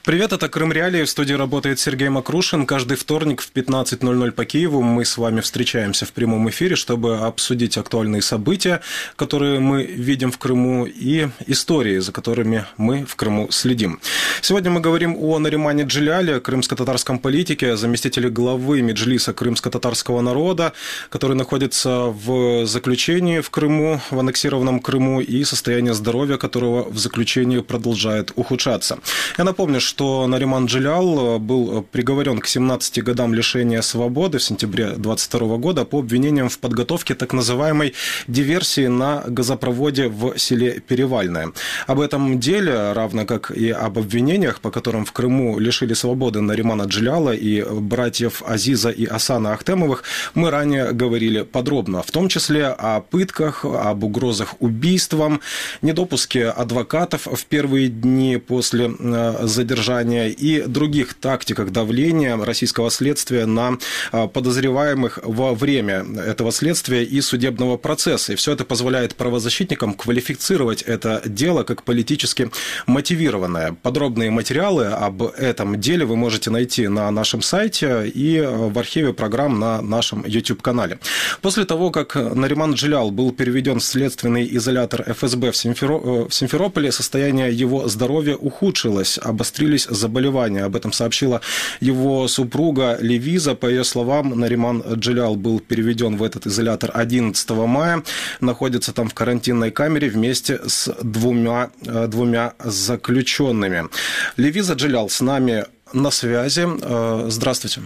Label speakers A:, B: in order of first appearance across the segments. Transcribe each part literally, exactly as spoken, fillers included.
A: Привет, это Крым Реалии. В студии работает Сергей Макрушин. Каждый вторник в пятнадцать ноль ноль по Киеву мы с вами встречаемся в прямом эфире, чтобы обсудить актуальные события, которые мы видим в Крыму, и истории, за которыми мы в Крыму следим. Сегодня мы говорим о Наримане Джиляле, крымско-татарском политике, заместителе главы Меджлиса крымско-татарского народа, который находится в заключении в Крыму, в аннексированном Крыму, и состояние здоровья которого в заключении продолжает ухудшаться. Я напомню, что что Нариман Джилял был приговорен к семнадцати годам лишения свободы в сентябре двадцать второго года по обвинениям в подготовке так называемой диверсии на газопроводе в селе Перевальное. Об этом деле, равно как и об обвинениях, по которым в Крыму лишили свободы Наримана Джиляла и братьев Азиза и Асана Ахтемовых, мы ранее говорили подробно, в том числе о пытках, об угрозах убийством, недопуске адвокатов в первые дни после задержания и других тактиках давления российского следствия на подозреваемых во время этого следствия и судебного процесса. И все это позволяет правозащитникам квалифицировать это дело как политически мотивированное. Подробные материалы об этом деле вы можете найти на нашем сайте и в архиве программ на нашем YouTube-канале. После того, как Нариман Джилял был переведен в следственный изолятор эф эс бэ в Симферополе, состояние его здоровья ухудшилось, обострились заболевания. Об этом сообщила его супруга Левиза. По ее словам, Нариман Джилял был переведен в этот изолятор одиннадцатого мая, находится там в карантинной камере вместе с двумя, двумя заключенными. Левиза Джилял с нами на связи. Здравствуйте.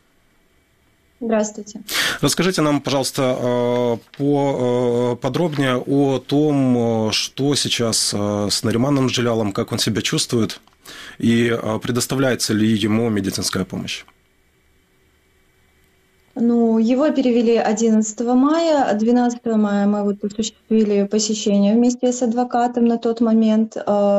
B: Здравствуйте.
A: Расскажите нам, пожалуйста, подробнее о том, что сейчас с Нариманом Джилялом, как он себя чувствует, и предоставляется ли ему медицинская помощь?
B: Ну, его перевели одиннадцатого мая, двенадцатого мая мы вот осуществили посещение вместе с адвокатом на тот момент.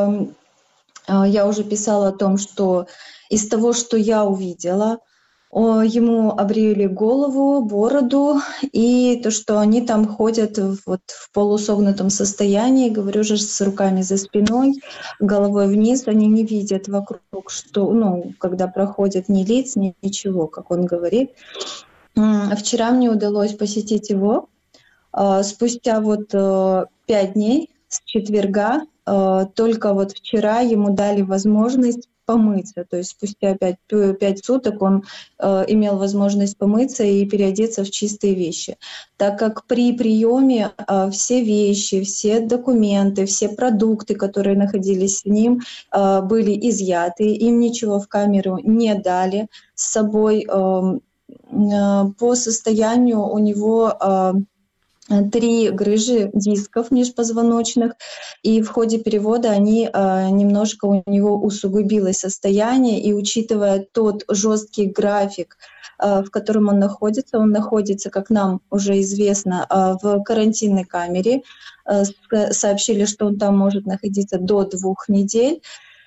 B: Я уже писала о том, что из того, что я увидела, ему обрили голову, бороду, и то, что они там ходят вот в полусогнутом состоянии, говорю же, с руками за спиной, головой вниз, они не видят вокруг, что, ну, когда проходят ни лиц, ни ничего, как он говорит. Вчера мне удалось посетить его. Спустя вот пять дней с четверга, только вот вчера ему дали возможность помыться, то есть спустя пять, пять суток он э, имел возможность помыться и переодеться в чистые вещи, так как при приеме э, все вещи, все документы, все продукты, которые находились с ним, э, были изъяты, им ничего в камеру не дали с собой. Э, э, по состоянию у него э, три грыжи дисков межпозвоночных, и в ходе перевода они э, немножко у него усугубилось состояние, и учитывая тот жесткий график, э, в котором он находится, он находится, как нам уже известно, э, в карантинной камере, э, сообщили, что он там может находиться до двух недель,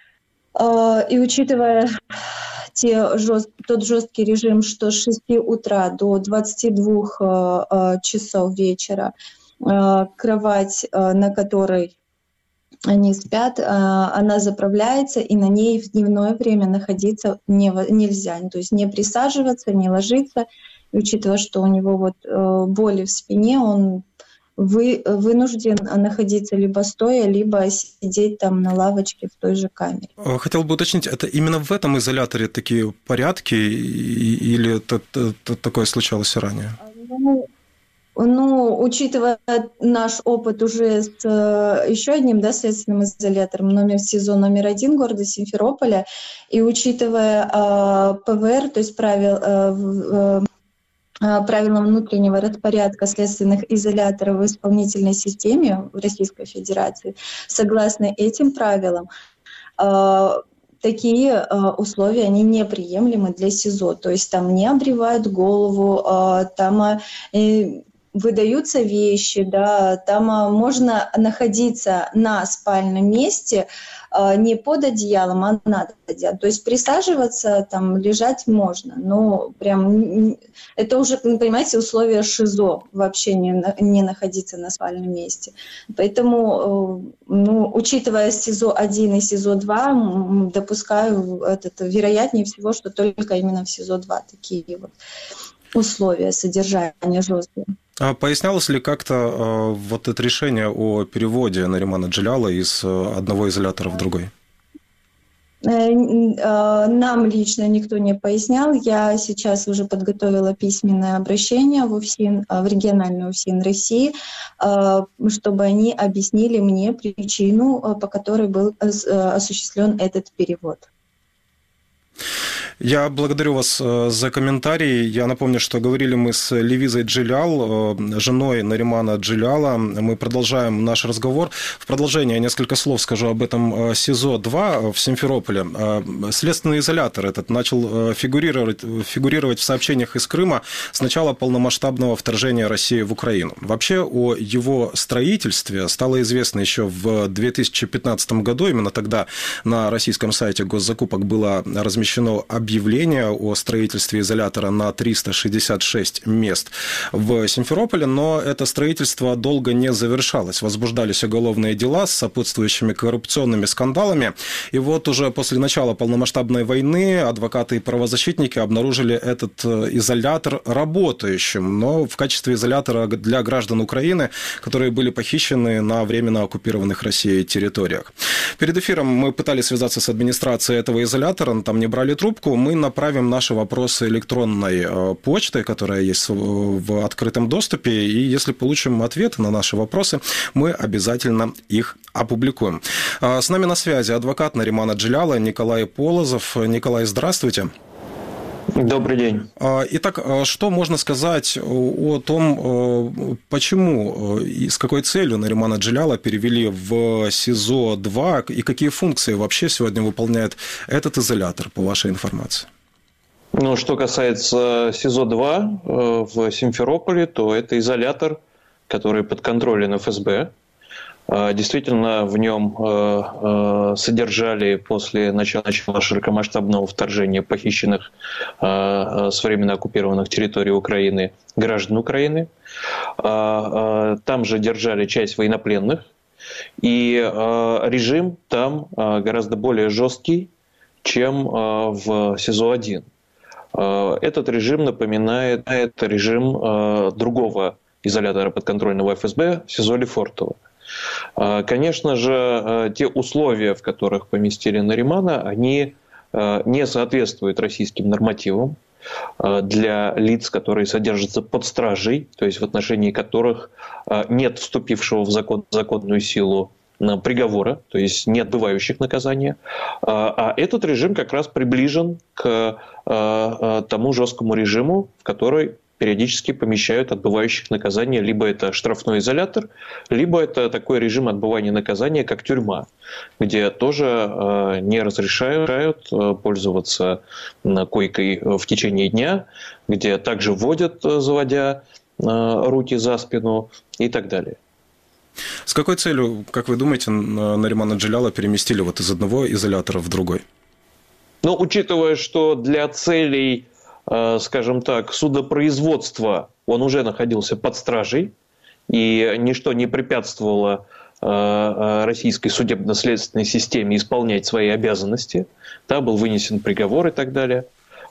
B: э, и учитывая те жест... тот жесткий режим, что с шести утра до двадцати двух э, э, часов вечера э, кровать, э, на которой они спят, э, она заправляется, и на ней в дневное время находиться не, нельзя, то есть не присаживаться, не ложиться. И учитывая, что у него вот э, боли в спине, он вы, вынужден находиться либо стоя, либо сидеть там на лавочке в той же камере.
A: Хотел бы уточнить, это именно в этом изоляторе такие порядки или это, это, такое случалось и ранее?
B: Ну, ну, учитывая наш опыт уже с еще одним, да, следственным изолятором, номер СИЗО номер один города Симферополя, и учитывая э, пэ вэ эр, то есть правил... Э, правилам внутреннего распорядка следственных изоляторов в исполнительной системе в Российской Федерации, согласно этим правилам, такие условия, они неприемлемы для СИЗО. То есть там не обревают голову, там выдаются вещи, да, там а, можно находиться на спальном месте а, не под одеялом, а над одеялом. То есть присаживаться, там, лежать можно, но прям это уже, понимаете, условия ШИЗО, вообще не, не находиться на спальном месте. Поэтому, ну, учитывая СИЗО один и СИЗО два, допускаю это, вероятнее всего, что только именно в СИЗО два такие вот условия содержания жесткие.
A: А пояснялось ли как-то э, вот это решение о переводе Наримана Джеляла из одного изолятора в другой?
B: Нам лично никто не пояснял. Я сейчас уже подготовила письменное обращение в УФСИН, в региональную УФСИН России, чтобы они объяснили мне причину, по которой был осуществлен этот перевод.
A: Я благодарю вас за комментарий. Я напомню, что говорили мы с Левизой Джелял, женой Наримана Джеляла. Мы продолжаем наш разговор. В продолжение я несколько слов скажу об этом СИЗО два в Симферополе. Следственный изолятор этот начал фигурировать, фигурировать в сообщениях из Крыма с начала полномасштабного вторжения России в Украину. Вообще о его строительстве стало известно еще в две тысячи пятнадцатом году. Именно тогда на российском сайте госзакупок было размещено объявление объявление о строительстве изолятора на триста шестьдесят шесть мест в Симферополе, но это строительство долго не завершалось. Возбуждались уголовные дела с сопутствующими коррупционными скандалами. И вот уже после начала полномасштабной войны адвокаты и правозащитники обнаружили этот изолятор работающим, но в качестве изолятора для граждан Украины, которые были похищены на временно оккупированных Россией территориях. Перед эфиром мы пытались связаться с администрацией этого изолятора, там не брали трубку. Мы направим наши вопросы электронной почтой, которая есть в открытом доступе, и если получим ответы на наши вопросы, мы обязательно их опубликуем. С нами на связи адвокат Наримана Джеляла Николай Полозов. Николай, здравствуйте.
C: Добрый день.
A: Итак, что можно сказать о том, почему и с какой целью Наримана Джеляла перевели в СИЗО два, и какие функции вообще сегодня выполняет этот изолятор, по вашей информации?
C: Ну, что касается СИЗО два в Симферополе, то это изолятор, который под контролем эф эс бэ. Действительно, в нем содержали после начала широкомасштабного вторжения похищенных с временно оккупированных территорий Украины граждан Украины. Там же держали часть военнопленных. И режим там гораздо более жесткий, чем в СИЗО один. Этот режим напоминает режим другого изолятора подконтрольного эф эс бэ СИЗО Лефортово. Конечно же, те условия, в которых поместили Наримана, они не соответствуют российским нормативам для лиц, которые содержатся под стражей, то есть в отношении которых нет вступившего в закон, законную силу приговора, то есть не отбывающих наказания. А этот режим как раз приближен к тому жесткому режиму, в который периодически помещают отбывающих наказания. Либо это штрафной изолятор, либо это такой режим отбывания наказания, как тюрьма, где тоже не разрешают пользоваться койкой в течение дня, где также вводят, заводя руки за спину и так далее.
A: С какой целью, как вы думаете, Наримана Джеляла переместили вот из одного изолятора в другой?
C: Ну, учитывая, что для целей, скажем так, судопроизводства он уже находился под стражей, и ничто не препятствовало российской судебно-следственной системе исполнять свои обязанности. Да, был вынесен приговор и так далее.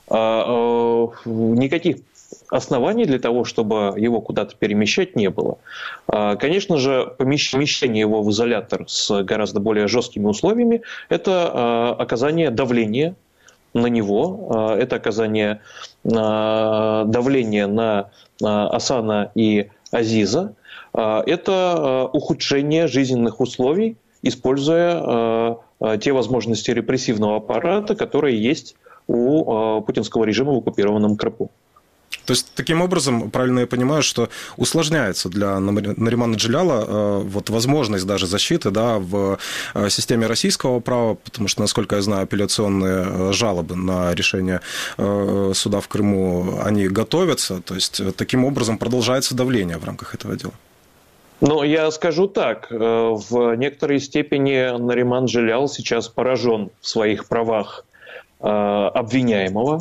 C: Никаких оснований для того, чтобы его куда-то перемещать, не было. Конечно же, помещение его в изолятор с гораздо более жесткими условиями – это оказание давления на него, это оказание давления на Асана и Азиза, это ухудшение жизненных условий, используя те возможности репрессивного аппарата, которые есть у путинского режима в оккупированном Крыму.
A: То есть, таким образом, правильно я понимаю, что усложняется для Наримана Джиляла вот возможность даже защиты, да, в системе российского права, потому что, насколько я знаю, апелляционные жалобы на решение суда в Крыму, они готовятся, то есть, таким образом продолжается давление в рамках этого дела.
C: Ну, я скажу так, в некоторой степени Нариман Джилял сейчас поражен в своих правах обвиняемого,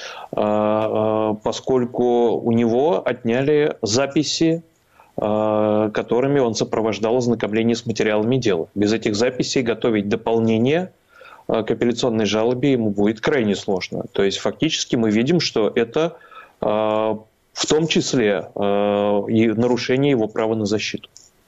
C: поскольку у него отняли записи, которыми он сопровождал ознакомление с материалами дела. Без этих записей готовить дополнение к апелляционной жалобе ему будет крайне сложно. То есть фактически мы видим, что это в том числе и нарушение его права на защиту.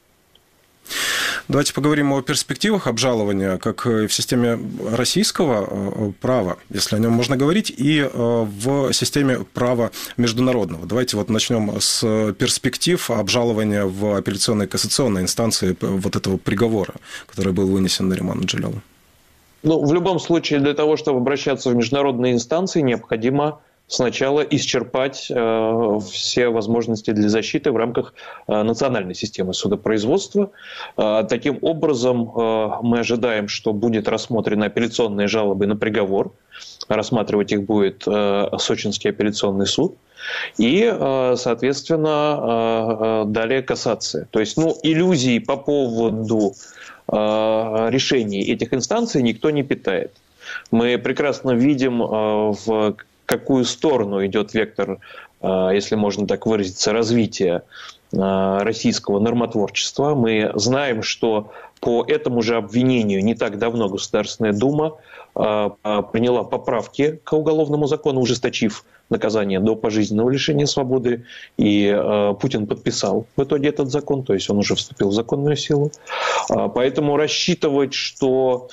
A: Давайте поговорим о перспективах обжалования, как в системе российского права, если о нем можно говорить, и в системе права международного. Давайте вот начнем с перспектив обжалования в апелляционной кассационной инстанции вот этого приговора, который был вынесен Нариману Джилялу.
C: Ну, в любом случае, для того, чтобы обращаться в международные инстанции, необходимо сначала исчерпать э, все возможности для защиты в рамках э, национальной системы судопроизводства. Э, таким образом, э, мы ожидаем, что будет рассмотрены апелляционные жалобы на приговор. Рассматривать их будет э, Сочинский апелляционный суд. И, э, соответственно, э, далее кассация. То есть, ну, иллюзий по поводу э, решений этих инстанций никто не питает. Мы прекрасно видим э, в какую сторону идет вектор, если можно так выразиться, развития российского нормотворчества. Мы знаем, что по этому же обвинению не так давно Государственная Дума приняла поправки к уголовному закону, ужесточив наказание до пожизненного лишения свободы, и Путин подписал в итоге этот закон, то есть он уже вступил в законную силу. Поэтому рассчитывать, что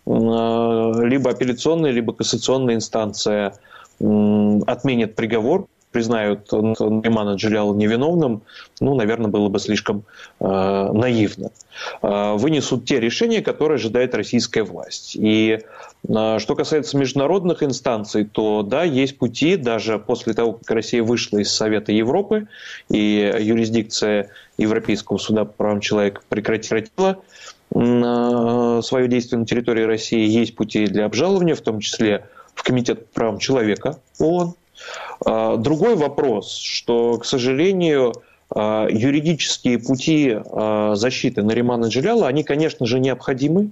C: либо апелляционная, либо кассационная инстанция отменят приговор, признают Наримана Джиляла невиновным, ну, наверное, было бы слишком э, наивно. Э, вынесут те решения, которые ожидает российская власть. И э, что касается международных инстанций, то да, есть пути, даже после того, как Россия вышла из Совета Европы, и юрисдикция Европейского суда по правам человека прекратила э, свое действие на территории России, есть пути для обжалования, в том числе в Комитет по правам человека ООН. Другой вопрос, что, к сожалению, юридические пути защиты Наримана Джиляла, они, конечно же, необходимы,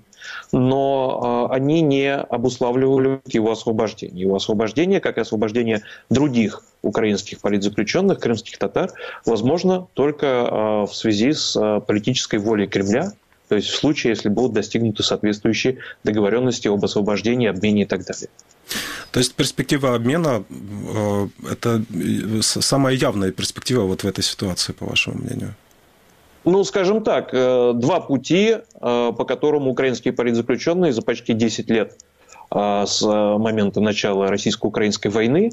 C: но они не обуславливают его освобождение. Его освобождение, как и освобождение других украинских политзаключенных, крымских татар, возможно только в связи с политической волей Кремля, то есть в случае, если будут достигнуты соответствующие договоренности об освобождении, обмене и так далее.
A: То есть перспектива обмена – это самая явная перспектива вот в этой ситуации, по вашему мнению?
C: Ну, скажем так, два пути, по которым украинские политзаключенные за почти десять лет с момента начала российско-украинской войны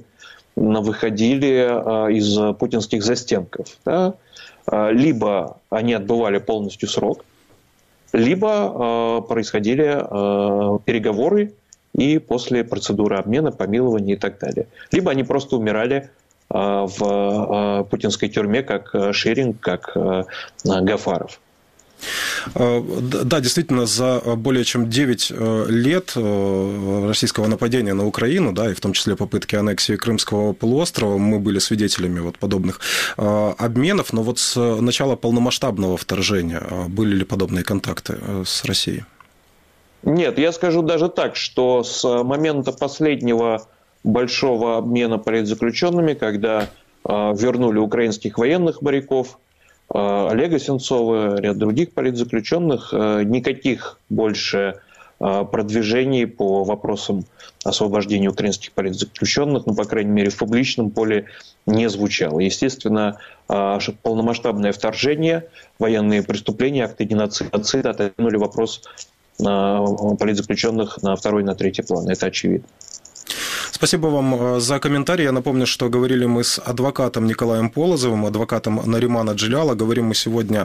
C: выходили из путинских застенков. Да? Либо они отбывали полностью срок, либо происходили переговоры, и после процедуры обмена, помилования и так далее. Либо они просто умирали в путинской тюрьме, как Ширин, как Гафаров.
A: Да, действительно, за более чем девять лет российского нападения на Украину, да, и в том числе попытки аннексии Крымского полуострова, мы были свидетелями вот подобных обменов, но вот с начала полномасштабного вторжения были ли подобные контакты с Россией?
C: Нет, я скажу даже так, что с момента последнего большого обмена политзаключенными, когда э, вернули украинских военных моряков, э, Олега Сенцова, ряд других политзаключенных, э, никаких больше э, продвижений по вопросам освобождения украинских политзаключенных, ну, по крайней мере, в публичном поле не звучало. Естественно, э, полномасштабное вторжение, военные преступления, акты геноцида отодвинули вопрос политзаключенных на второй, на третий план. Это очевидно.
A: Спасибо вам за комментарий. Я напомню, что говорили мы с адвокатом Николаем Полозовым, адвокатом Наримана Джиляла. Говорим мы сегодня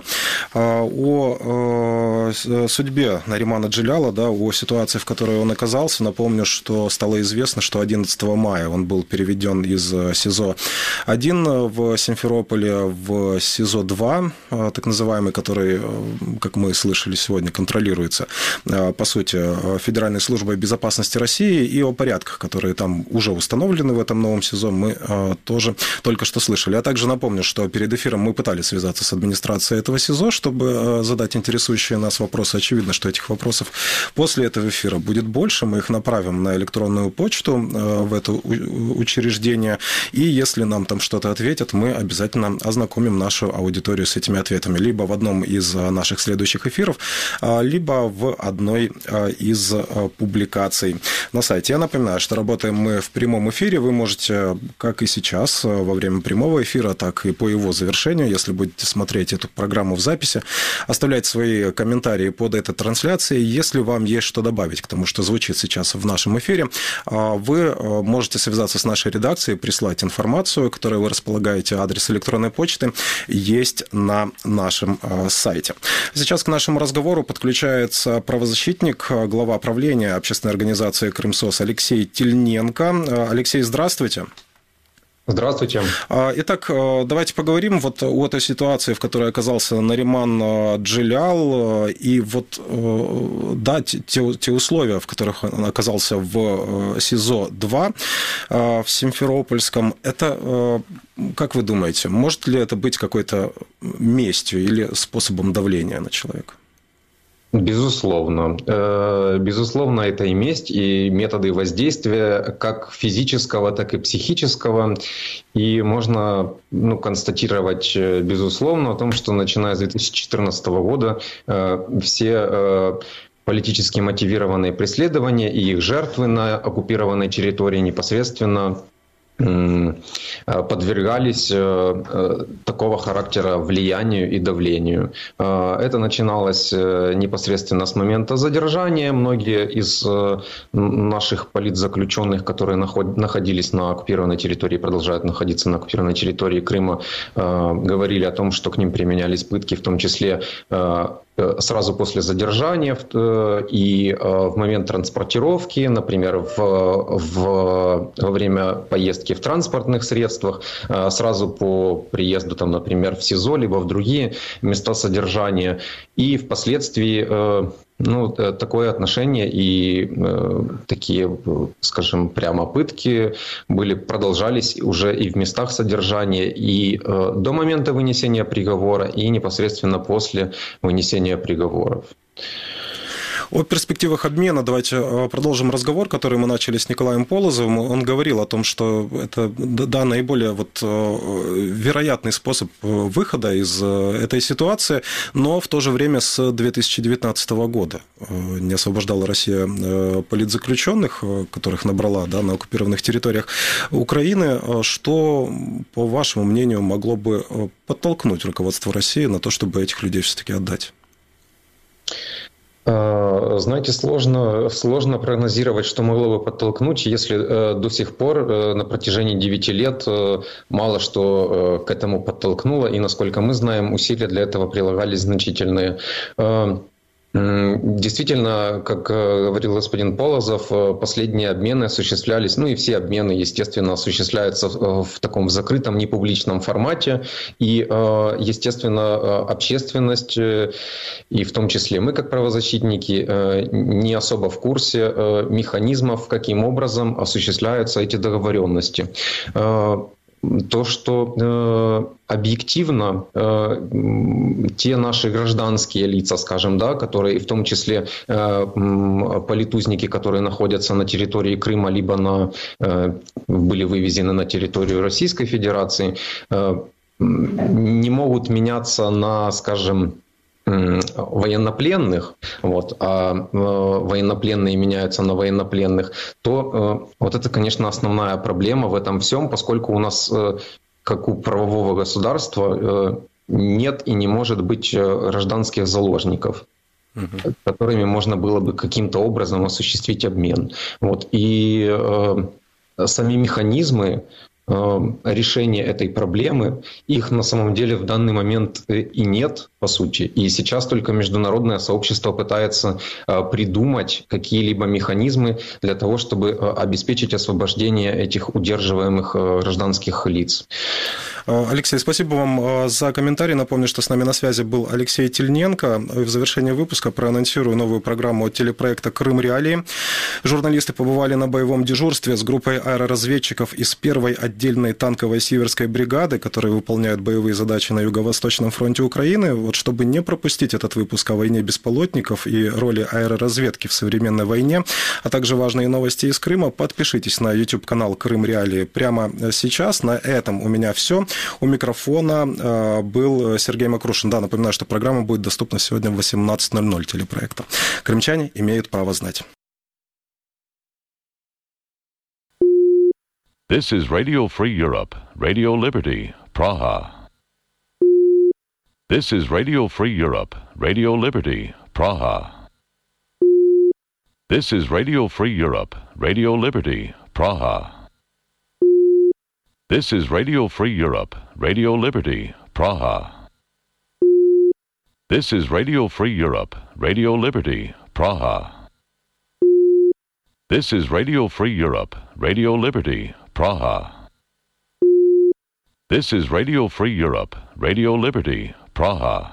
A: о судьбе Наримана Джиляла, да, о ситуации, в которой он оказался. Напомню, что стало известно, что одиннадцатого мая он был переведен из СИЗО один в Симферополе в СИЗО два, так называемый, который, как мы слышали сегодня, контролируется, по сути, Федеральной службой безопасности России, и о порядках, которые там уже установлены в этом новом СИЗО, мы тоже только что слышали. А также напомню, что перед эфиром мы пытались связаться с администрацией этого СИЗО, чтобы задать интересующие нас вопросы. Очевидно, что этих вопросов после этого эфира будет больше. Мы их направим на электронную почту в это учреждение. И если нам там что-то ответят, мы обязательно ознакомим нашу аудиторию с этими ответами. Либо в одном из наших следующих эфиров, либо в одной из публикаций на сайте. Я напоминаю, что работаем мы в прямом эфире. Вы можете, как и сейчас, во время прямого эфира, так и по его завершению, если будете смотреть эту программу в записи, оставлять свои комментарии под этой трансляцией. Если вам есть что добавить к тому, что звучит сейчас в нашем эфире, вы можете связаться с нашей редакцией, прислать информацию, которой вы располагаете. Адрес электронной почты есть на нашем сайте. Сейчас к нашему разговору подключается правозащитник, глава правления общественной организации «Крымсос» Алексей Тельненко. Алексей, здравствуйте.
D: Здравствуйте.
A: Итак, давайте поговорим вот о той ситуации, в которой оказался Нариман Джилял, и вот, да, те, те условия, в которых он оказался в СИЗО два в Симферопольском. Это, как вы думаете, может ли это быть какой-то местью или способом давления на человека?
D: Безусловно. Безусловно, это и месть, и методы воздействия как физического, так и психического. И можно, ну, констатировать, безусловно, о том, что начиная с две тысячи четырнадцатого года все политически мотивированные преследования и их жертвы на оккупированной территории непосредственно подвергались такого характера влиянию и давлению. Это начиналось непосредственно с момента задержания. Многие из наших политзаключенных, которые находились на оккупированной территории, продолжают находиться на оккупированной территории Крыма, говорили о том, что к ним применялись пытки, в том числе сразу после задержания и в момент транспортировки, например, в, в, во время поездки в транспортных средствах, сразу по приезду, там, например, в СИЗО, либо в другие места содержания. И впоследствии, ну, такое отношение и такие, скажем, прямо пытки были, продолжались уже и в местах содержания, и до момента вынесения приговора, и непосредственно после вынесения приговоров.
A: О перспективах обмена давайте продолжим разговор, который мы начали с Николаем Полозовым. Он говорил о том, что это, да, наиболее вот вероятный способ выхода из этой ситуации, но в то же время с две тысячи девятнадцатого года не освобождала Россия политзаключенных, которых набрала, да, на оккупированных территориях Украины. Что, по вашему мнению, могло бы подтолкнуть руководство России на то, чтобы этих людей все-таки отдать?
D: Знаете, сложно, сложно прогнозировать, что могло бы подтолкнуть, если э, до сих пор э, на протяжении девяти лет э, мало что э, к этому подтолкнуло, и, насколько мы знаем, усилия для этого прилагались значительные. Э, Действительно, как говорил господин Полозов, последние обмены осуществлялись, ну и все обмены, естественно, осуществляются в таком закрытом, непубличном формате. И, естественно, общественность, и в том числе мы, как правозащитники, не особо в курсе механизмов, каким образом осуществляются эти договоренности. То, что э, объективно э, те наши гражданские лица, скажем, да, которые, в том числе э, политузники, которые находятся на территории Крыма, либо на, э, были вывезены на территорию Российской Федерации, э, не могут меняться на, скажем, военнопленных, вот, а э, военнопленные меняются на военнопленных, то э, вот это, конечно, основная проблема в этом всем, поскольку у нас, э, как у правового государства, э, нет и не может быть гражданских заложников, угу. которыми можно было бы каким-то образом осуществить обмен. Вот, и э, сами механизмы решения этой проблемы, их на самом деле в данный момент и нет, по сути. И сейчас только международное сообщество пытается придумать какие-либо механизмы для того, чтобы обеспечить освобождение этих удерживаемых гражданских лиц.
A: Алексей, спасибо вам за комментарий. Напомню, что с нами на связи был Алексей Тельненко. В завершении выпуска проанонсирую новую программу телепроекта «Крым Реалии». Журналисты побывали на боевом дежурстве с группой аэроразведчиков из первой отдельной танковой Сиверской бригады, которые выполняют боевые задачи на Юго-Восточном фронте Украины. Вот чтобы не пропустить этот выпуск о войне беспилотников и роли аэроразведки в современной войне, а также важные новости из Крыма, подпишитесь на YouTube-канал «Крым Реалии» прямо сейчас. На этом у меня все. У микрофона был Сергей Макрушин. Да, напоминаю, что программа будет доступна сегодня в восемнадцать ноль ноль телепроекта. Крымчане имеют право знать.
E: This is Radio Free Europe, Radio Liberty, Praha. This is Radio Free Europe, Radio Liberty, Praha. This is Radio Free Europe, Radio Liberty, Praha. This is Radio Free Europe, Radio Liberty, Praha. This is Radio Free Europe, Radio Liberty, Praha. This is Radio Free Europe, Radio Liberty, Praha. This is Radio Free Europe, Radio Liberty, Praha.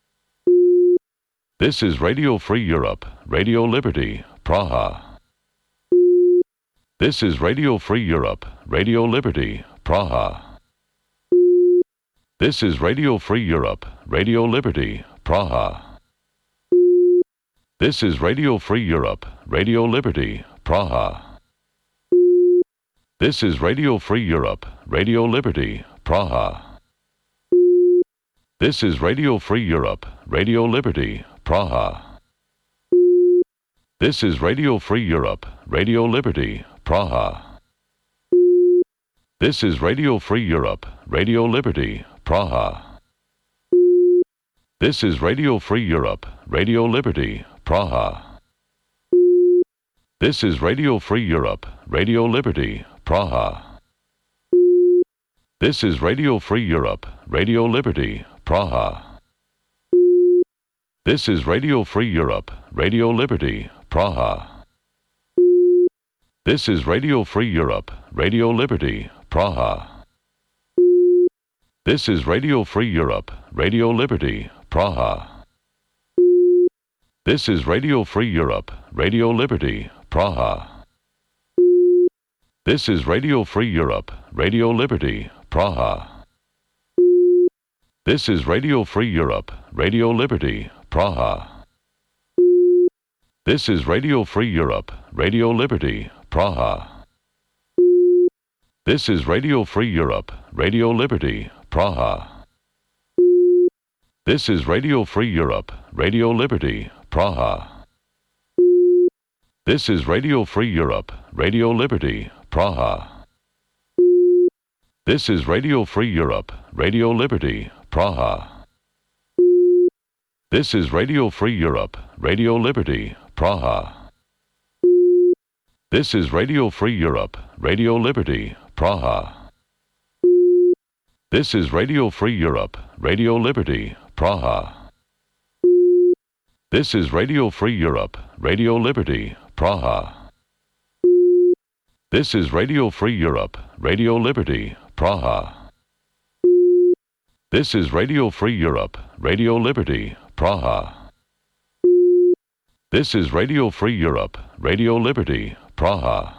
E: This is Radio Free Europe, Radio Liberty, Praha. This is Radio Free Europe, Radio Liberty, Praha. This is Radio Free Europe, Radio Liberty, Praha. This is Radio Free Europe, Radio Liberty, Praha. This is Radio Free Europe, Radio Liberty, Praha. This is Radio Free Europe, Radio Liberty, Praha. This is Radio Free Europe, Radio Liberty, Praha. This is Radio Free Europe, Radio Liberty, Praha. This is Radio Free Europe, Radio Liberty, Praha. This is Radio Free Europe, Radio Liberty, Praha. This is Radio Free Europe, Radio Liberty, Praha. This is Radio Free Europe, Radio Liberty, Praha. This is Radio Free Europe, Radio Liberty, Praha. This is Radio Free Europe, Radio Liberty, Praha. This is Radio Free Europe, Radio Liberty, Praha. This is Radio Free Europe, Radio Liberty, Praha. This is Radio Free Europe, Radio Liberty, Praha. This is Radio Free Europe, Radio Liberty, Praha. This is Radio Free Europe, Radio Liberty, Praha. This is Radio Free Europe, Radio Liberty, Praha. This is Radio Free Europe, Radio Liberty, Praha. This is Radio Free Europe, Radio Liberty, Praha. This is Radio Free Europe, Radio Liberty, Praha. This is Radio Free Europe, Radio Liberty, Praha. This is Radio Free Europe, Radio Liberty, Praha. This is Radio Free Europe, Radio Liberty, Praha. This is Radio Free Europe, Radio Liberty, Praha. This is Radio Free Europe, Radio Liberty, Praha. This is Radio Free Europe, Radio Liberty, Praha.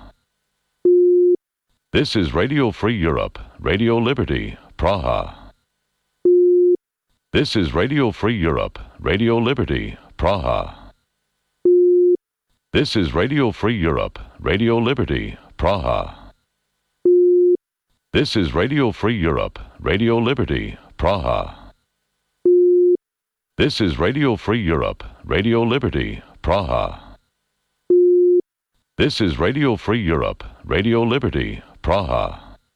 E: This is Radio Free Europe, Radio Liberty, Praha. This is Radio Free Europe, Radio Liberty, Praha. This is Radio Free Europe, Radio Liberty, Praha. This is Radio Free Europe, Radio Liberty, Praha. This is Radio Free Europe, Radio Liberty, Praha. This is Radio Free Europe, Radio Liberty, Praha.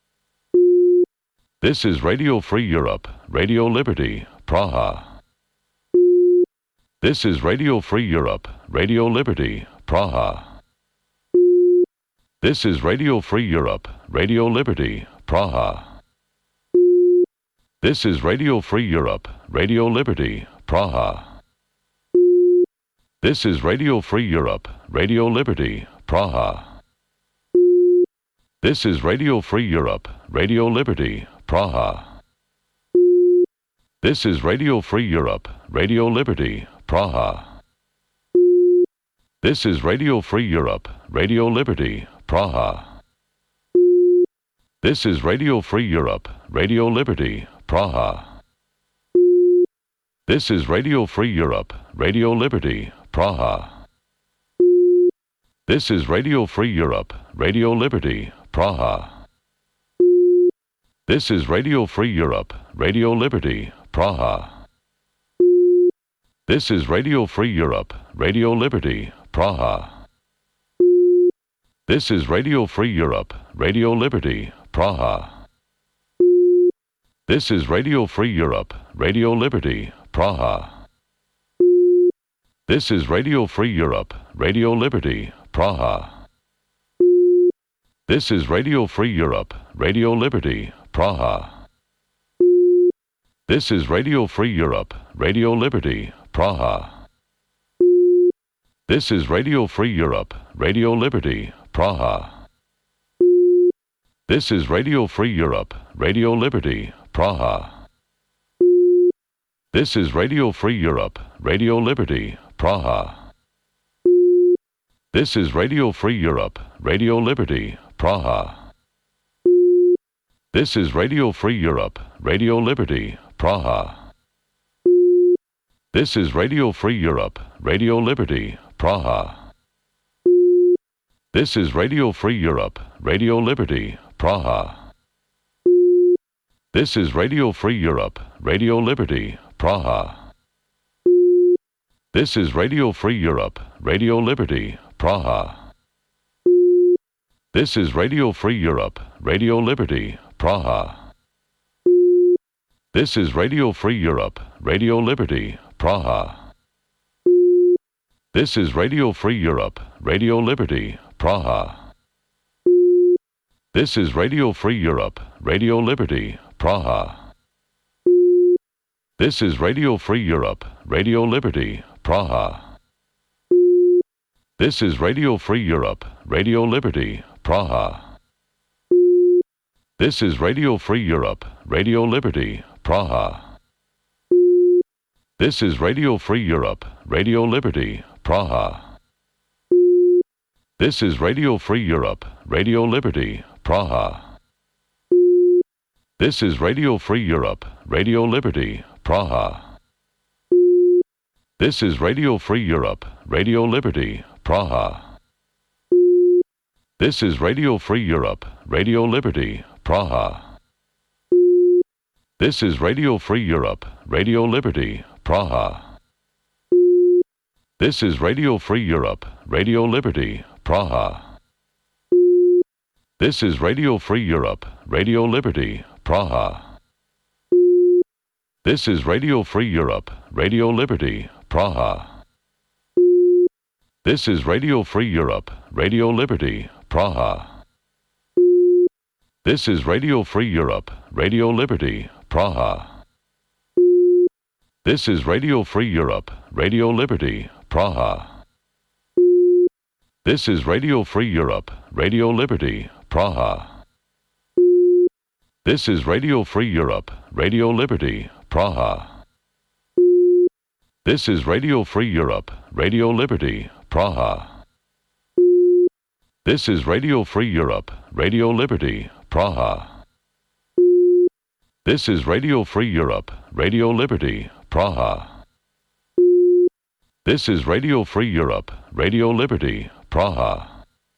E: This is Radio Free Europe, Radio Liberty, Praha. This is Radio Free Europe, Radio Liberty, Praha. This is Radio Free Europe, Radio Liberty, Praha. This is Radio Free Europe, Radio Liberty, Praha. This is Radio Free Europe, Radio Liberty, Praha. This is Radio Free Europe, Radio Liberty, Praha. This is Radio Free Europe, Radio Liberty, Praha. This is Radio Free Europe, Radio Liberty, Praha. This is Radio Free Europe, Radio Liberty, Praha. This is Radio Free Europe, Radio Liberty, Praha. This is Radio Free Europe, Radio Liberty, Praha. This is Radio Free Europe, Radio Liberty, Praha. This is Radio Free Europe, Radio Liberty, Praha. This is Radio Free Europe, Radio Liberty, Praha. This is Radio Free Europe, Radio Liberty, Praha. This is Radio Free Europe, Radio Liberty, Praha. This is Radio Free Europe, Radio Liberty, Praha. This is Radio Free Europe, Radio Liberty, Praha. This is Radio Free Europe, Radio Liberty, Praha. This is Radio Free Europe, Radio Liberty, Praha. This is Radio Free Europe, Radio Liberty, Praha. This is Radio Free Europe, Radio Liberty, Praha. This is Radio Free Europe, Radio Liberty, Praha. This is Radio Free Europe, Radio Liberty, Praha. This is Radio Free Europe, Radio Liberty, Praha. This is Radio Free Europe, Radio Liberty, Praha. This is Radio Free Europe, Radio Liberty, Praha. This is Radio Free Europe, Radio Liberty, Praha. This is Radio Free Europe, Radio Liberty, Praha. This is Radio Free Europe, Radio Liberty, Praha. This is Radio Free Europe, Radio Liberty, Praha. This is Radio Free Europe, Radio Liberty, Praha. This is Radio Free Europe, Radio Liberty, Praha. This is Radio Free Europe, Radio Liberty, Praha. This is Radio Free Europe, Radio Liberty, Praha. This is Radio Free Europe, Radio Liberty, Praha. This is Radio Free Europe, Radio Liberty, Praha. This is Radio Free Europe, Radio Liberty, Praha. This is Radio Free Europe, Radio Liberty, Praha. This is Radio Free Europe, Radio Liberty, Praha. This is Radio Free Europe, Radio Liberty, Praha. This is Radio Free Europe, Radio Liberty, Praha. This is Radio Free Europe, Radio Liberty, Praha. This is Radio Free Europe, Radio Liberty, Praha. This is Radio Free Europe, Radio Liberty, Praha. This is Radio Free Europe, Radio Liberty, Praha. This is Radio Free Europe, Radio Liberty, Praha. This is Radio Free Europe, Radio Liberty, Praha. This is Radio Free Europe, Radio Liberty, Praha. This is Radio Free Europe, Radio Liberty, Praha. This is Radio Free Europe, Radio Liberty, Praha. This is Radio Free Europe, Radio Liberty, Praha.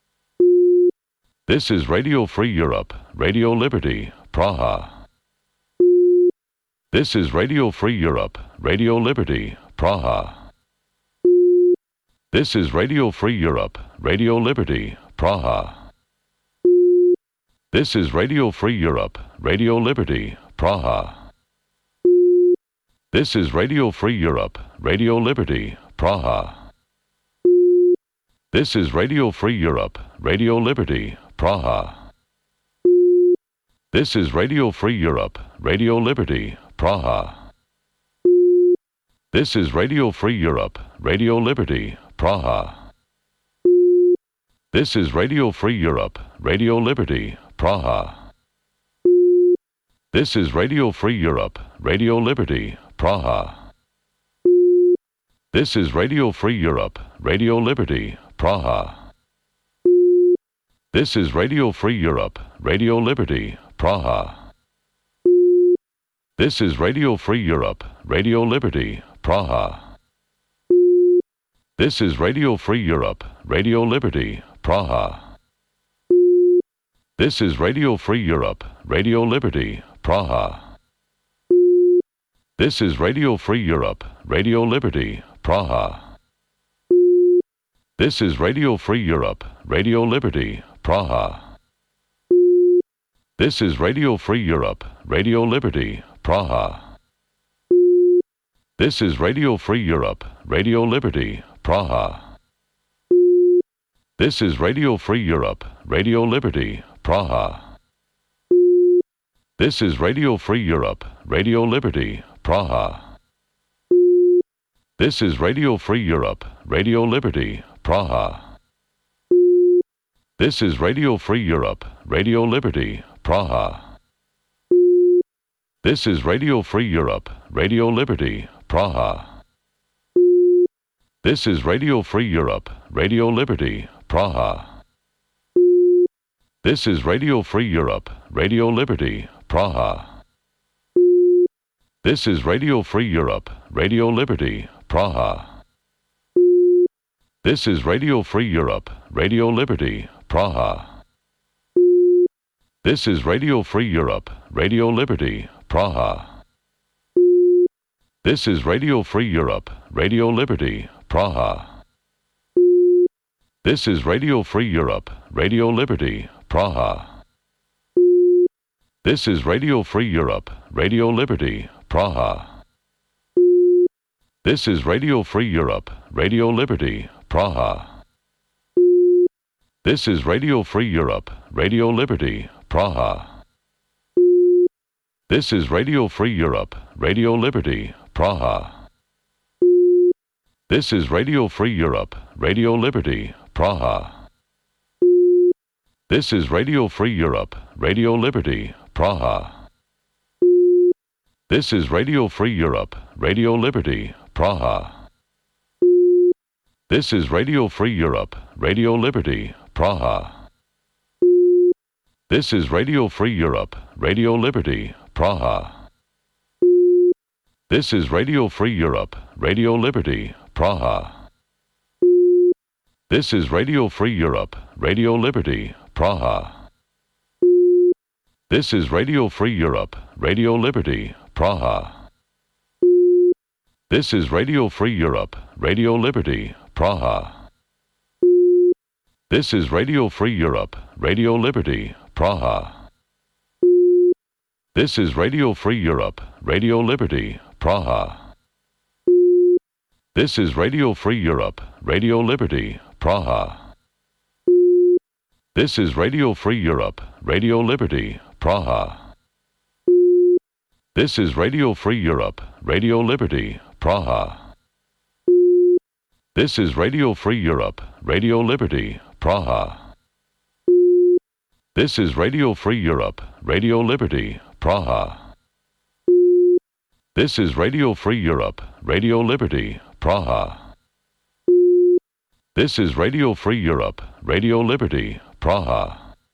E: This is Radio Free Europe, Radio Liberty, Praha. This is Radio Free Europe, Radio Liberty, Praha. This is Radio Free Europe, Radio Liberty, Praha. This is Radio Free Europe, Radio Liberty, Praha. This is Radio Free Europe, Radio Liberty, Praha. This is Radio Free Europe, Radio Liberty, Praha. This is Radio Free Europe, Radio Liberty, Praha. This is Radio Free Europe, Radio Liberty, Praha. This is Radio Free Europe, Radio Liberty, Praha. This is Radio Free Europe, Radio Liberty, Praha. This is Radio Free Europe, Radio Liberty, Praha. This is Radio Free Europe, Radio Liberty, Praha. This is Radio Free Europe, Radio Liberty, Praha. This is Radio Free Europe, Radio Liberty, Praha. This is Radio Free Europe, Radio Liberty, Praha. This is Radio Free Europe, Radio Liberty, Praha. This is Radio Free Europe, Radio Liberty, Praha. This is Radio Free Europe, Radio Liberty, Praha. This is Radio Free Europe, Radio Liberty, Praha. This is Radio Free Europe, Radio Liberty, Praha. This is Radio Free Europe, Radio Liberty, Praha. This is Radio Free Europe, Radio Liberty, Praha. This is Radio Free Europe, Radio Liberty, Praha. This is Radio Free Europe, Radio Liberty, Praha. This is Radio Free Europe, Radio Liberty, Praha. This is Radio Free Europe, Radio Liberty, Praha. This is Radio Free Europe, Radio Liberty, Praha. This is Radio Free Europe, Radio Liberty, Praha. This is Radio Free Europe, Radio Liberty, Praha. This is Radio Free Europe, Radio Liberty, Praha. This is Radio Free Europe, Radio Liberty, Praha. This is Radio Free Europe, Radio Liberty, Praha. This is Radio Free Europe, Radio Liberty, Praha. This is Radio Free Europe, Radio Liberty, Praha. This is Radio Free Europe, Radio Liberty, Praha. This is Radio Free Europe, Radio Liberty, Praha. This is Radio Free Europe, Radio Liberty, Praha. This is Radio Free Europe, Radio Liberty, Praha. This is Radio Free Europe, Radio Liberty, Praha. This is Radio Free Europe, Radio Liberty, Praha. This is Radio Free Europe, Radio Liberty, Praha. This is Radio Free Europe, Radio Liberty, Praha. This is Radio Free Europe, Radio Liberty, Praha. This is Radio Free Europe, Radio Liberty, Praha. This is Radio Free Europe, Radio Liberty, Praha. This is Radio Free Europe, Radio Liberty, Praha. This is Radio Free Europe, Radio Liberty, Praha. This is Radio Free Europe, Radio Liberty, Praha. This is Radio Free Europe, Radio Liberty, Praha. This is Radio Free Europe, Radio Liberty, Praha. This is Radio Free Europe, Radio Liberty, Praha. This is Radio Free Europe, Radio Liberty, Praha. This is Radio Free Europe, Radio Liberty, Praha.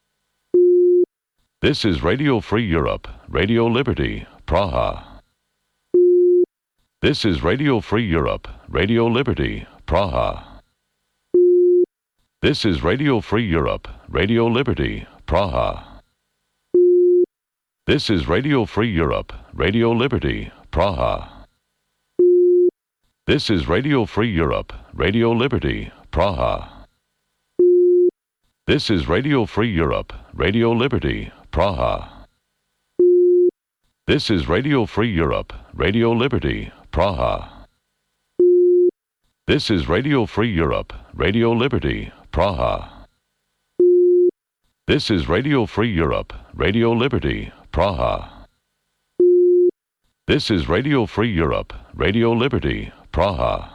E: This is Radio Free Europe, Radio Liberty, Praha. This is Radio Free Europe, Radio Liberty, Praha. This is Radio Free Europe, Radio Liberty, Praha. This is Radio Free Europe, Radio Liberty, Praha. This is Radio Free Europe, Radio Liberty, Praha. This is Radio Free Europe, Radio Liberty, Praha. This is Radio Free Europe, Radio Liberty, Praha. This is Radio Free Europe, Radio Liberty, Praha. This is Radio Free Europe, Radio Liberty, Praha. This is Radio Free Europe, Radio Liberty, Praha.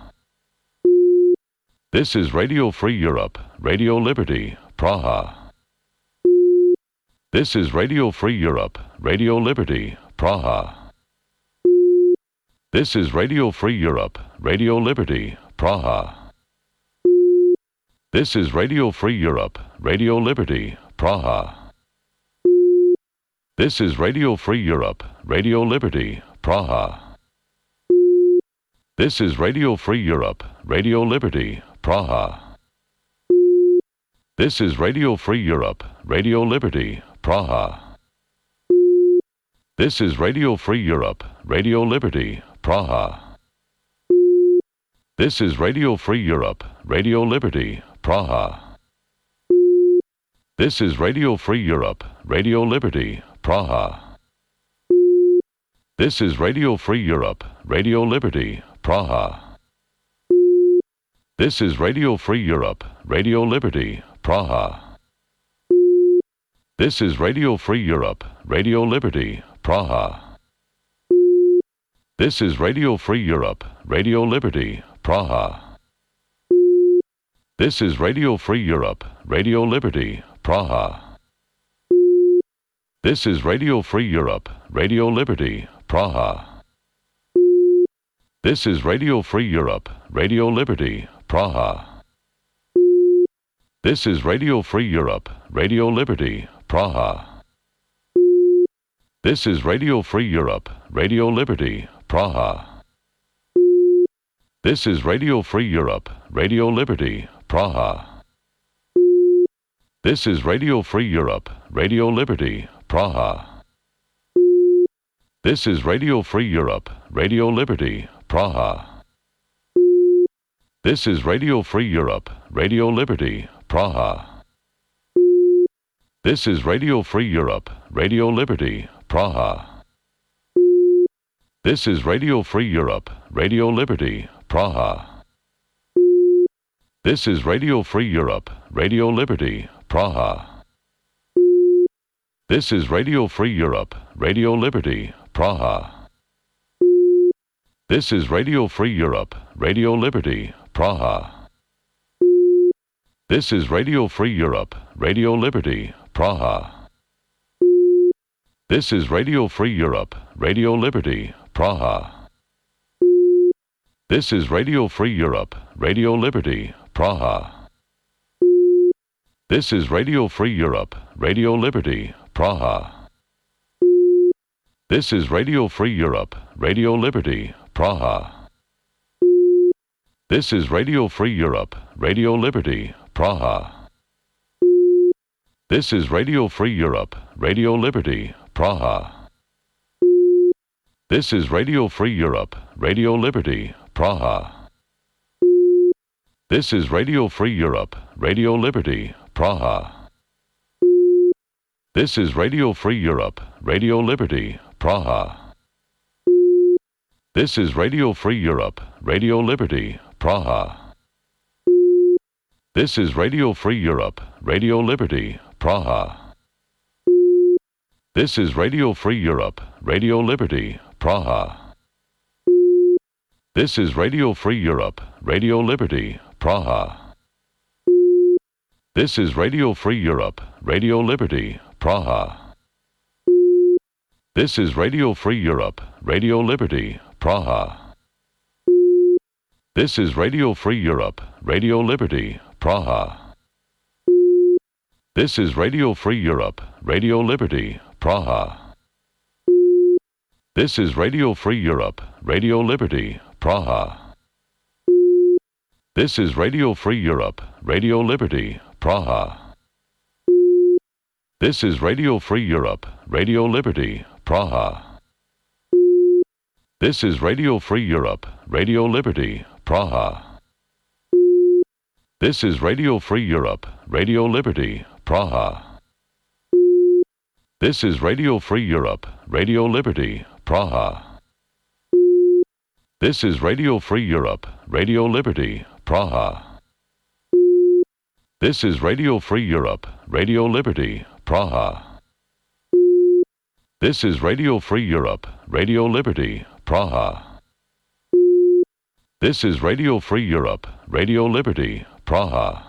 E: This is Radio Free Europe, Radio Liberty, Praha. This is Radio Free Europe, Radio Liberty, Praha. This is Radio Free Europe, Radio Liberty, Praha. This is Radio Free Europe, Radio Liberty, Praha. This is Radio Free Europe, Radio Liberty, Praha. This is Radio Free Europe, Radio Liberty, Praha. This is Radio Free Europe, Radio Liberty, Praha. This is Radio Free Europe, Radio Liberty, Praha. This is Radio Free Europe, Radio Liberty, Praha. This is Radio Free Europe, Radio Liberty, Praha. This is Radio Free Europe, Radio Liberty, Praha. This is Radio Free Europe, Radio Liberty, Praha. This is Radio Free Europe, Radio Liberty, Praha. This is Radio Free Europe, Radio Liberty, Praha. This is Radio Free Europe, Radio Liberty, Praha. This is Radio Free Europe, Radio Liberty, Praha. This is Radio Free Europe, Radio Liberty, Praha. This is Radio Free Europe, Radio Liberty, Praha. This is Radio Free Europe, Radio Liberty, Praha. This is Radio Free Europe, Radio Liberty, Praha. This is Radio Free Europe, Radio Liberty, Praha. This is Radio Free Europe, Radio Liberty, Praha. This is Radio Free Europe, Radio Liberty, Praha. This is Radio Free Europe, Radio Liberty, Praha. This is Radio Free Europe, Radio Liberty, Praha. This is Radio Free Europe, Radio Liberty, Praha. This is Radio Free Europe, Radio Liberty, Praha. This is Radio Free Europe, Radio Liberty, Praha. This is Radio Free Europe, Radio Liberty, Praha. This is Radio Free Europe, Radio Liberty, Praha. This is Radio Free Europe, Radio Liberty, Praha. This is Radio Free Europe, Radio Liberty, Praha. This is Radio Free Europe, Radio Liberty, Praha. This is Radio Free Europe, Radio Liberty, Praha. This is Radio Free Europe, Radio Liberty, Praha. This is Radio Free Europe, Radio Liberty, Praha. This is Radio Free Europe, Radio Liberty, Praha. This is Radio Free Europe, Radio Liberty, Praha. This is Radio Free Europe, Radio Liberty, Praha. This is Radio Free Europe, Radio Liberty, Praha. This is Radio Free Europe, Radio Liberty, Praha. This is Radio Free Europe, Radio Liberty, Praha. This is Radio Free Europe, Radio Liberty, Praha. This is Radio Free Europe, Radio Liberty, Praha. This is Radio Free Europe, Radio Liberty, Praha. This is Radio Free Europe, Radio Liberty, Praha. This is Radio Free Europe, Radio Liberty, Praha. This is Radio Free Europe, Radio Liberty, Praha. This is Radio Free Europe, Radio Liberty, Praha. This is Radio Free Europe, Radio Liberty, Praha. This is Radio Free Europe, Radio Liberty, Praha. This is Radio Free Europe, Radio Liberty, Praha. This is Radio Free Europe, Radio Liberty, Praha. This is Radio Free Europe, Radio Liberty, Praha. This is Radio Free Europe, Radio Liberty, Praha. This is Radio Free Europe, Radio Liberty, Praha.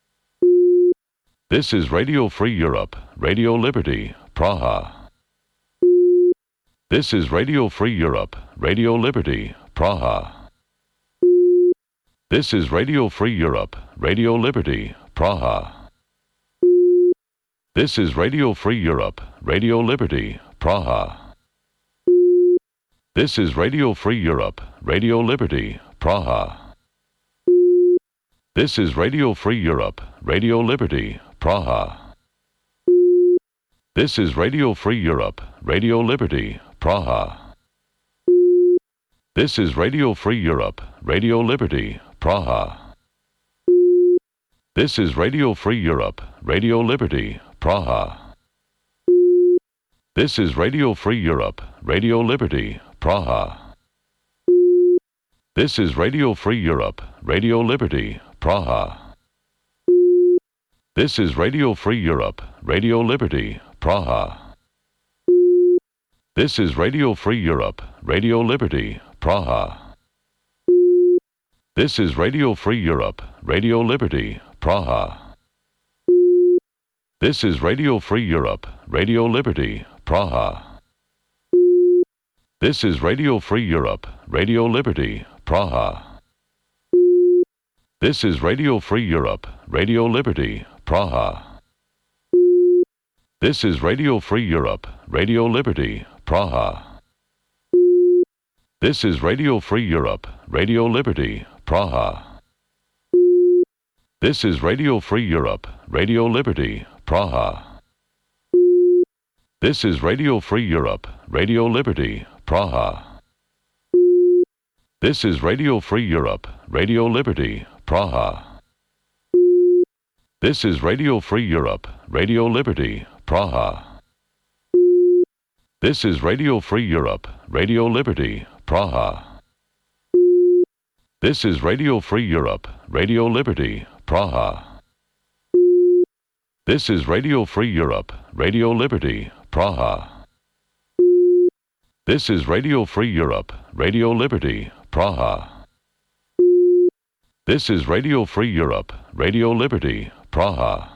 E: This is Radio Free Europe, Radio Liberty, Praha. This is Radio Free Europe, Radio Liberty, Praha. This is Radio Free Europe, Radio Liberty, Praha. This is Radio Free Europe, Radio Liberty, Praha. This is Radio Free Europe, Radio Liberty, Praha. This is Radio Free Europe, Radio Liberty, Praha. This is Radio Free Europe, Radio Liberty, Praha. This is Radio Free Europe, Radio Liberty, Praha. This is Radio Free Europe, Radio Liberty, Praha. This is Radio Free Europe, Radio Liberty, Praha. This is Radio Free Europe, Radio Liberty, Praha. This is Radio Free Europe, Radio Liberty, Praha. This is Radio Free Europe, Radio Liberty, Praha. This is Radio Free Europe, Radio Liberty, Praha. This is Radio Free Europe, Radio Liberty, Praha. This is Radio Free Europe, Radio Liberty, Praha. This is Radio Free Europe, Radio Liberty, Praha. This is Radio Free Europe, Radio Liberty, Praha. This is Radio Free Europe, Radio Liberty, Praha. This is Radio Free Europe, Radio Liberty, Praha. This is Radio Free Europe, Radio Liberty, Praha. This is Radio Free Europe, Radio Liberty, Praha. This is Radio Free Europe, Radio Liberty, Praha. This is Radio Free Europe, Radio Liberty, Praha. This is Radio Free Europe, Radio Liberty, Praha. This is Radio Free Europe, Radio Liberty, Praha. This is Radio Free Europe, Radio Liberty, Praha. This is Radio Free Europe, Radio Liberty, Praha.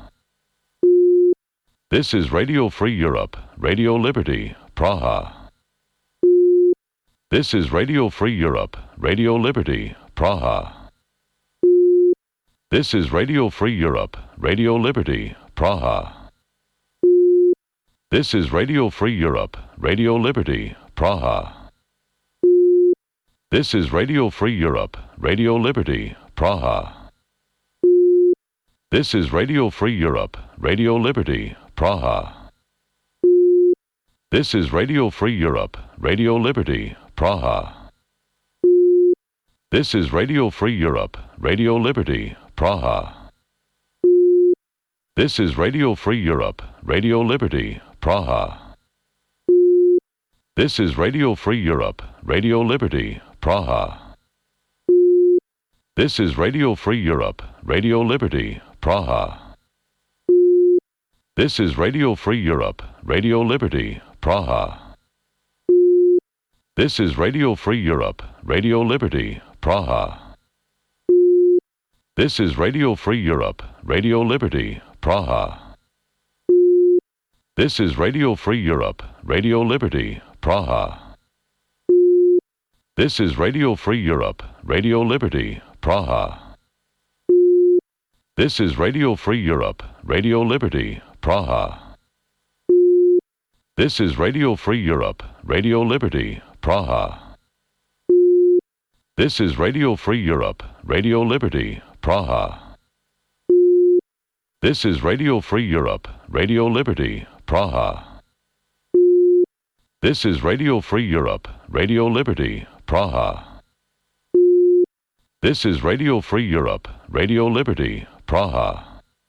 E: This is Radio Free Europe, Radio Liberty, Praha. This is Radio Free Europe, Radio Liberty, Praha. This is Radio Free Europe, Radio Liberty, Praha. This is Radio Free Europe, Radio Liberty, Praha. This is Radio Free Europe, Radio Liberty, Praha. This is Radio Free Europe, Radio Liberty, Praha. This is Radio Free Europe, Radio Liberty, Praha. This is Radio Free Europe, Radio Liberty, Praha. This is Radio Free Europe, Radio Liberty, Praha. This is Radio Free Europe, Radio Liberty, Praha. This is Radio Free Europe, Radio Liberty, Praha. This is Radio Free Europe, Radio Liberty, Praha. This is Radio Free Europe, Radio Liberty, Praha. This is Radio Free Europe, Radio Liberty, Praha. This is Radio Free Europe, Radio Liberty, Praha. This is Radio Free Europe, Radio Liberty, Praha. This is Radio Free Europe, Radio Liberty, Praha. This is Radio Free Europe, Radio Liberty, Praha. This is Radio Free Europe, Radio Liberty, Praha. This is Radio Free Europe, Radio Liberty, Praha. This is Radio Free Europe, Radio Liberty, Praha. This is Radio Free Europe, Radio Liberty, Praha.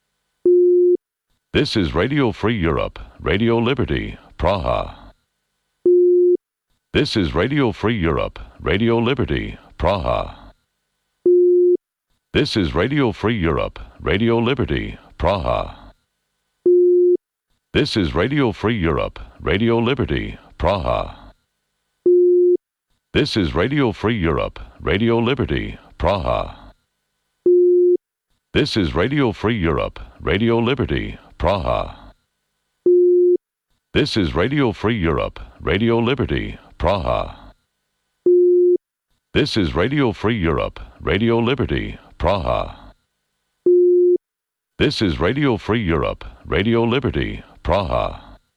E: This is Radio Free Europe, Radio Liberty, Praha. This is Radio Free Europe, Radio Liberty, Praha. This is Radio Free Europe, Radio Liberty, Praha. This is Radio Free Europe, Radio Liberty, Praha. This is Radio Free Europe, Radio Liberty, Praha. This is Radio Free Europe, Radio Liberty, Praha. This is Radio Free Europe, Radio Liberty, Praha. This is Radio Free Europe, Radio Liberty, Praha. This is Radio Free Europe, Radio Liberty, Praha.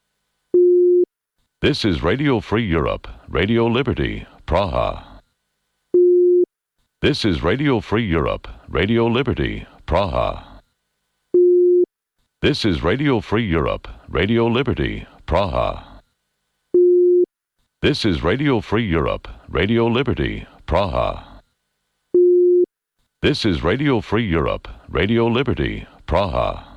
E: This is Radio Free Europe, Radio Liberty, Praha. This is Radio Free Europe, Radio Liberty, Praha. This is Radio Free Europe, Radio Liberty, Praha. This is Radio Free Europe, Radio Liberty, Praha. This is Radio Free Europe, Radio Liberty, Praha.